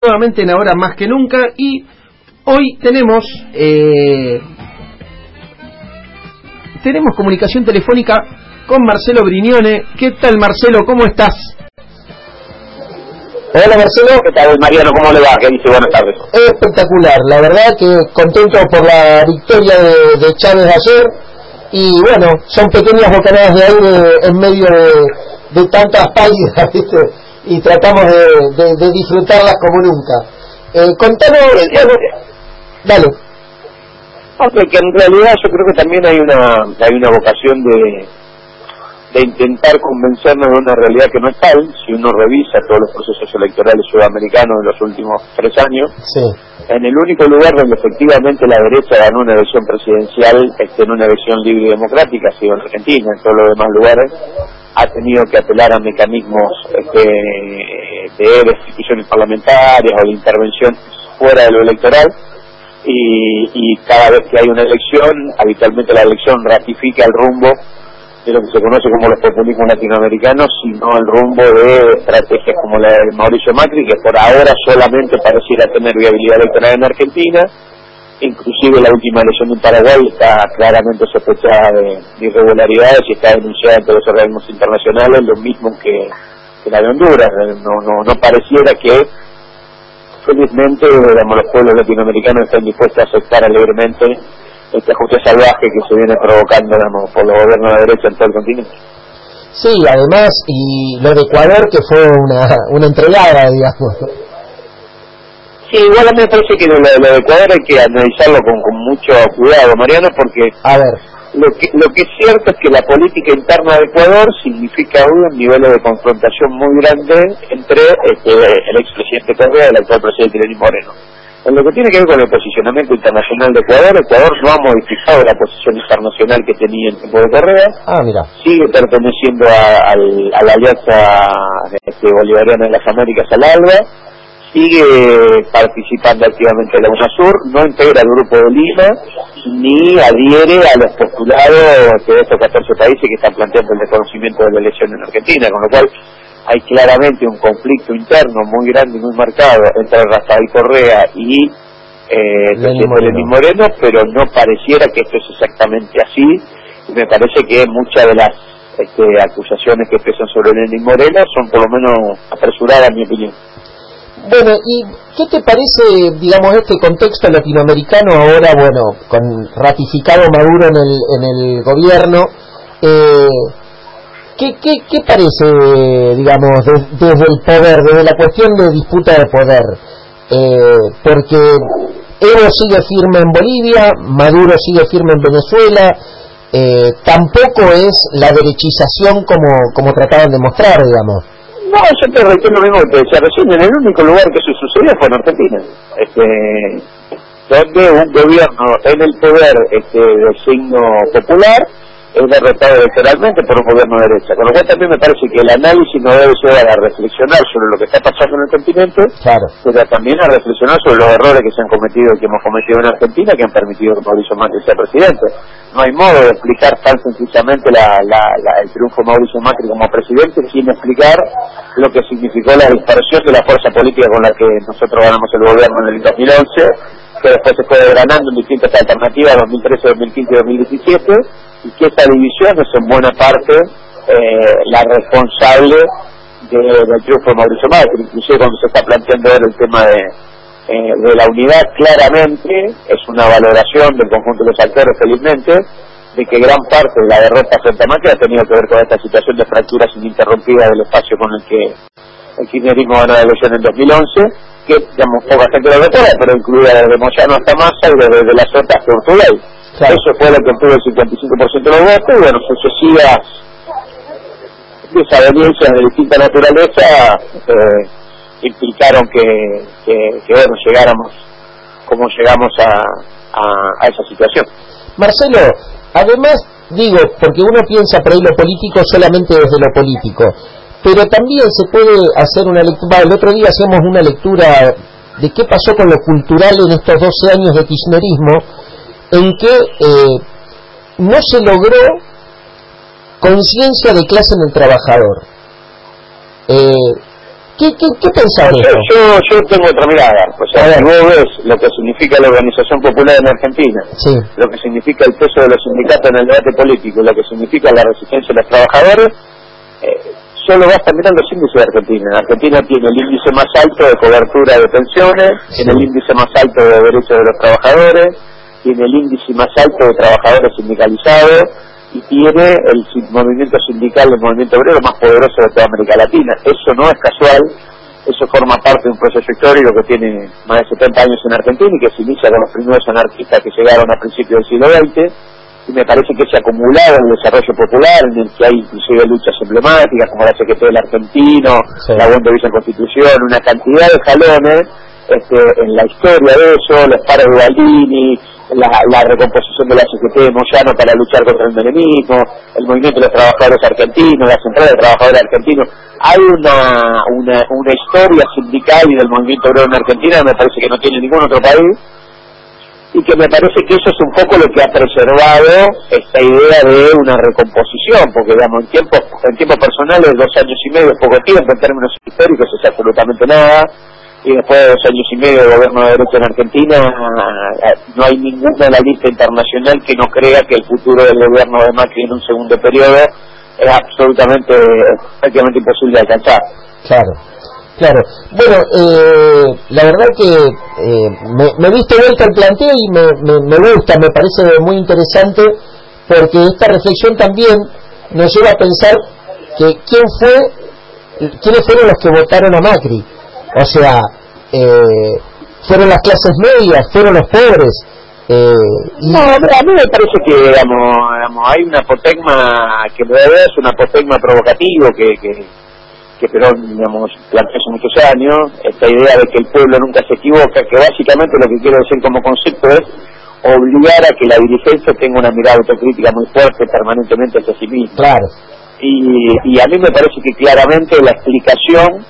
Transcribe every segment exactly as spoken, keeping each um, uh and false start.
Nuevamente en Ahora Más que Nunca, y hoy tenemos eh, tenemos comunicación telefónica con Marcelo Brignone. ¿Qué tal, Marcelo? ¿Cómo estás? Hola, Marcelo. ¿Qué tal, Mariano? ¿Cómo le va? ¿Qué dice? Buenas tardes. Espectacular, la verdad que contento por la victoria de, de Chávez ayer, y bueno, son pequeñas bocanadas de aire en medio de, de tantas pálidas, ¿viste? Y tratamos de, de, de disfrutarlas como nunca. Eh, contanos, bueno, dale. Aunque que en realidad yo creo que también hay una hay una vocación de de intentar convencernos de una realidad que no es tal. Si uno revisa todos los procesos electorales sudamericanos de los últimos tres años, sí. En el único lugar donde efectivamente la derecha ganó una elección presidencial, este, en una elección libre y democrática, ha sido en Argentina. En todos los demás lugares ha tenido que apelar a mecanismos este, de instituciones parlamentarias o de intervención fuera de lo electoral, y, y cada vez que hay una elección, habitualmente la elección ratifica el rumbo de lo que se conoce como los populismos latinoamericanos, sino el rumbo de estrategias como la de Mauricio Macri, que por ahora solamente pareciera tener viabilidad electoral en Argentina. Inclusive la última elección en Paraguay está claramente sospechada de, de irregularidades y está denunciada ante los organismos internacionales, lo mismo que, que la de Honduras. No, no, no pareciera que, felizmente, digamos, los pueblos latinoamericanos están dispuestos a aceptar alegremente este ajuste salvaje que se viene provocando, digamos, por los gobiernos de derecha en todo el continente. Sí, además, y lo de Ecuador, que fue una, una entregada, digamos. Sí, igual a mí me parece que lo, lo de Ecuador hay que analizarlo con, con mucho cuidado, Mariano, porque a ver, lo que lo que es cierto es que la política interna de Ecuador significa hoy un nivel de confrontación muy grande entre este, el expresidente Correa y el actual presidente Lenín Moreno. En lo que tiene que ver con el posicionamiento internacional de Ecuador, Ecuador no ha modificado la posición internacional que tenía en tiempo de Correa. Ah, mira. Sigue perteneciendo a, a, a la Alianza este, Bolivariana de las Américas, al ALBA. Sigue participando activamente en la UNASUR, no integra el Grupo de Lima, ni adhiere a los postulados de estos catorce países que están planteando el desconocimiento de la elección en Argentina, con lo cual hay claramente un conflicto interno muy grande y muy marcado entre Rafael Correa y eh, el presidente Lenín Moreno, pero no pareciera que esto es exactamente así. Me parece que muchas de las este, acusaciones que pesan sobre Lenín Moreno son por lo menos apresuradas, en mi opinión. Bueno, ¿y qué te parece, digamos, este contexto latinoamericano ahora, bueno, con ratificado Maduro en el, en el gobierno? Eh, ¿qué, qué, ¿Qué parece, digamos, de, desde el poder, desde la cuestión de disputa de poder? Eh, porque Evo sigue firme en Bolivia, Maduro sigue firme en Venezuela, eh, tampoco es la derechización como, como trataban de mostrar, digamos. No, yo te reitero lo mismo que te decía recién. En el único lugar que eso sucedió fue en Argentina, este, donde un gobierno en el poder este, de signo popular es derrotado electoralmente por un gobierno de derecha. Con lo cual también me parece que el análisis no debe ser a reflexionar sobre lo que está pasando en el continente, claro, pero también a reflexionar sobre los errores que se han cometido y que hemos cometido en Argentina, que han permitido que Mauricio Macri sea presidente. No hay modo de explicar tan sencillamente la, la, la, el triunfo de Mauricio Macri como presidente sin explicar lo que significó la dispersión de la fuerza política con la que nosotros ganamos el gobierno en el dos mil once, que después se fue degranando en distintas alternativas, dos mil trece, dos mil quince y dos mil diecisiete, y que esta división es en buena parte eh, la responsable de, del triunfo de Mauricio Macri. Inclusive cuando se está planteando ahora el tema de, eh, de la unidad, claramente es una valoración del conjunto de los actores, felizmente, de que gran parte de la derrota frente a Macri ha tenido que ver con esta situación de fracturas ininterrumpidas del espacio con el que el kirchnerismo ganó la elección en dos mil once, que, digamos, poca gente lo recuerda, pero incluida desde Moyano hasta Massa y desde de las otras que Urtubey. Claro. Eso fue lo que obtuvo el cincuenta y cinco por ciento de los votos, y bueno, sucesivas desavenencias de distinta naturaleza eh, implicaron que, que, que, bueno, llegáramos como llegamos a, a, a esa situación. Marcelo, además, digo, porque uno piensa por ahí lo político solamente desde lo político, pero también se puede hacer una lectura. El otro día hacíamos una lectura de qué pasó con lo cultural en estos doce años de kirchnerismo, en que eh, no se logró conciencia de clase en el trabajador. Eh, ¿Qué, qué, qué pensás de yo, eso? yo, yo tengo otra mirada. O sea, si vos ves lo que significa la organización popular en Argentina, Sí. lo que significa el peso de los sindicatos en el debate político, lo que significa la resistencia de los trabajadores, eh, solo basta mirar los índices de Argentina. Argentina tiene el índice más alto de cobertura de pensiones, sí. tiene el índice más alto de derechos de los trabajadores, tiene el índice más alto de trabajadores sindicalizados y tiene el movimiento sindical, el movimiento obrero más poderoso de toda América Latina. Eso no es casual, eso forma parte de un proceso histórico que tiene más de setenta años en Argentina y que se inicia con los primeros anarquistas que llegaron a principios del siglo veinte, y me parece que se ha acumulado en el desarrollo popular, en el que hay inclusive luchas emblemáticas como la C G T del Argentino, sí. la Buena Villa Constitución, una cantidad de jalones este, en la historia de eso, los paros de Baldini, La, la recomposición de la C G T de Moyano para luchar contra el menemismo, el movimiento de los trabajadores argentinos, la central de trabajadores argentinos. Hay una, una, una historia sindical y del movimiento obrero en Argentina que me parece que no tiene ningún otro país, y que me parece que eso es un poco lo que ha preservado esta idea de una recomposición, porque digamos en tiempo, en tiempo personal es dos años y medio, poco tiempo, en términos históricos es absolutamente nada. Y después de dos años y medio de gobierno de derecha en Argentina, no hay ninguna de la lista internacional que no crea que el futuro del gobierno de Macri en un segundo periodo es absolutamente, prácticamente imposible de alcanzar. Claro, claro. Bueno, eh, la verdad que eh, me, me diste vuelta el planteo y me, me, me gusta, me parece muy interesante, porque esta reflexión también nos lleva a pensar que quién fue, quiénes fueron los que votaron a Macri. O sea, eh, fueron las clases medias, fueron los pobres. Eh, y... No, a mí me parece que, digamos, digamos hay una apotegma que en realidad es un apotegma provocativo que, que, que Perón, digamos, planteó hace muchos años, esta idea de que el pueblo nunca se equivoca, que básicamente lo que quiero decir como concepto es obligar a que la dirigencia tenga una mirada autocrítica muy fuerte permanentemente hacia sí misma. Claro. Y, y a mí me parece que claramente la explicación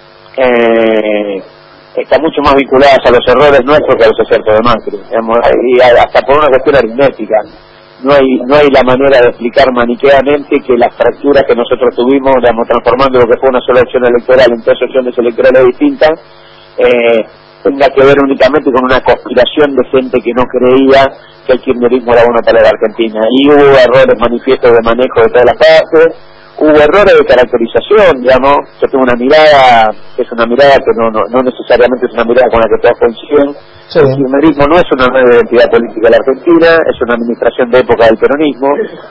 Eh, está mucho más vinculadas a los errores nuestros que a los aciertos de Macri, digamos, y hasta por una cuestión aritmética. No hay no hay la manera de explicar maniqueamente que las fracturas que nosotros tuvimos, digamos, transformando lo que fue una sola opción electoral en tres opciones electorales distintas, eh, tenga que ver únicamente con una conspiración de gente que no creía que el kirchnerismo era bueno para la Argentina. Y hubo errores manifiestos de manejo de todas las partes. Hubo errores de caracterización, digamos. Yo tengo una mirada, que es una mirada que no, no, no necesariamente es una mirada con la que todos coinciden. Sí. El kirchnerismo no es una nueva identidad política de la Argentina, es una administración de época del peronismo.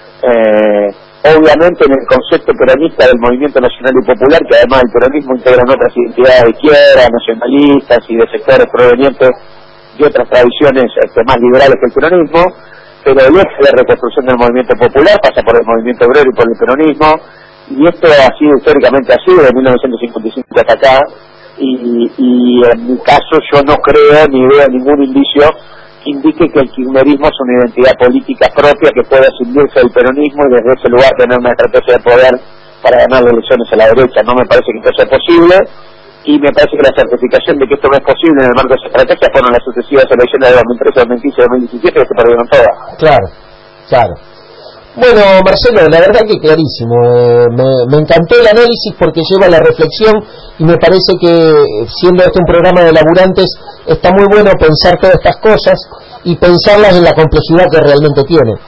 Eh, obviamente en el concepto peronista del movimiento nacional y popular, que además el peronismo integran otras identidades de izquierda, nacionalistas y de sectores provenientes de otras tradiciones este, más liberales que el peronismo, pero el eje de reconstrucción del movimiento popular pasa por el movimiento obrero y por el peronismo, y esto ha sido históricamente así desde mil novecientos cincuenta y cinco hasta acá, y, y en mi caso yo no creo ni veo ningún indicio que indique que el kirchnerismo es una identidad política propia que pueda ascindirse del peronismo y desde ese lugar tener una estrategia de poder para ganar las elecciones a la derecha. No me parece que esto sea posible, y me parece que la certificación de que esto no es posible en el marco de esa estrategia fueron las sucesivas elecciones de dos mil trece, dos mil quince y dos mil diecisiete, que se perdieron todas. Claro, claro. Bueno, Marcelo, la verdad que clarísimo. Eh, me, me encantó el análisis porque lleva a la reflexión, y me parece que, siendo este un programa de laburantes, está muy bueno pensar todas estas cosas y pensarlas en la complejidad que realmente tienen.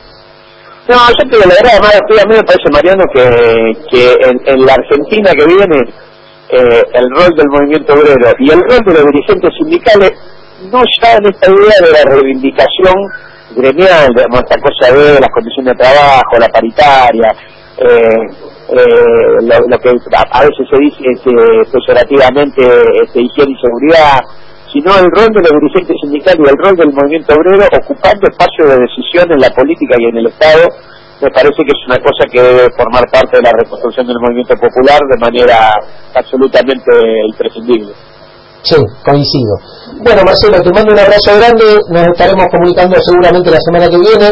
No, yo te digo la verdad, además, a mí me parece, Mariano, que, que en, en la Argentina que viene, Eh, el rol del movimiento obrero y el rol de los dirigentes sindicales no está en esta idea de la reivindicación gremial, digamos, esta cosa de las condiciones de trabajo, la paritaria, eh, eh, lo, lo que a, a veces se dice este, peyorativamente este, higiene y seguridad, sino el rol de los dirigentes sindicales y el rol del movimiento obrero ocupando espacio de decisión en la política y en el Estado. Me parece que es una cosa que debe formar parte de la reconstrucción del movimiento popular de manera absolutamente imprescindible. Sí, coincido. Bueno, Marcelo, te mando un abrazo grande, nos estaremos comunicando seguramente la semana que viene,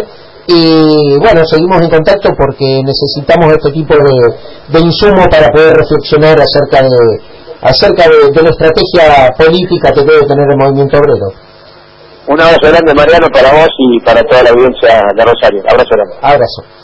y bueno, seguimos en contacto porque necesitamos este tipo de, de insumo para poder reflexionar acerca de acerca de, de la estrategia política que debe tener el movimiento obrero. Un abrazo grande, Mariano, para vos y para toda la audiencia de Rosario. Abrazo grande. Abrazo.